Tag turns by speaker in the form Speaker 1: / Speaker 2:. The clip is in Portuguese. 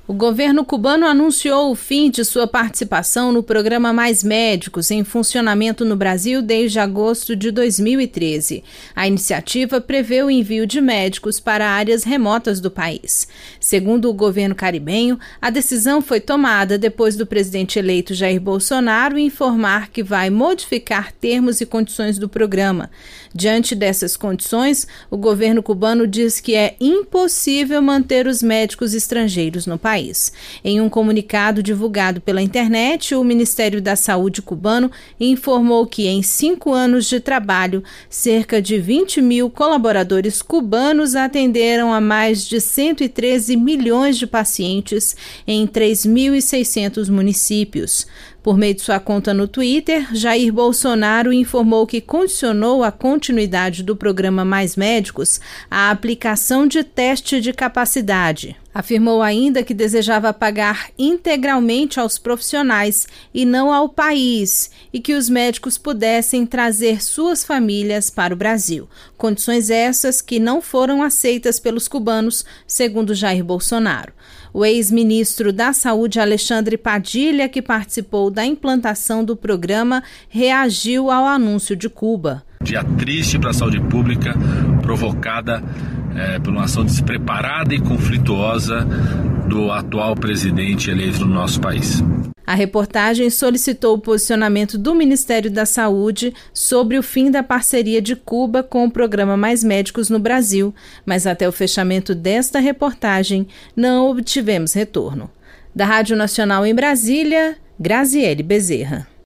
Speaker 1: O governo cubano anunciou o fim de sua participação no programa Mais Médicos, em funcionamento no Brasil desde agosto de 2013. A iniciativa prevê o envio de médicos para áreas remotas do país. Segundo o governo caribenho, a decisão foi tomada depois do presidente eleito Jair Bolsonaro informar que vai modificar termos e condições do programa. Diante dessas condições, o governo cubano diz que é impossível manter os médicos estrangeiros no país. Em um comunicado divulgado pela internet, o Ministério da Saúde cubano informou que em 5 anos de trabalho, cerca de 20 mil colaboradores cubanos atenderam a mais de 113 milhões de pacientes em 3.600 municípios. Por meio de sua conta no Twitter, Jair Bolsonaro informou que condicionou a continuidade do programa Mais Médicos à aplicação de teste de capacidade. Afirmou ainda que desejava pagar integralmente aos profissionais e não ao país, e que os médicos pudessem trazer suas famílias para o Brasil. Condições essas que não foram aceitas pelos cubanos, segundo Jair Bolsonaro. O ex-ministro da Saúde, Alexandre Padilha, que participou da implantação do programa, reagiu ao anúncio de Cuba.
Speaker 2: Dia triste para a saúde pública, provocada por uma ação despreparada e conflituosa do atual presidente eleito no nosso país.
Speaker 1: A reportagem solicitou o posicionamento do Ministério da Saúde sobre o fim da parceria de Cuba com o programa Mais Médicos no Brasil, mas até o fechamento desta reportagem não obtivemos retorno. Da Rádio Nacional em Brasília, Graziele Bezerra.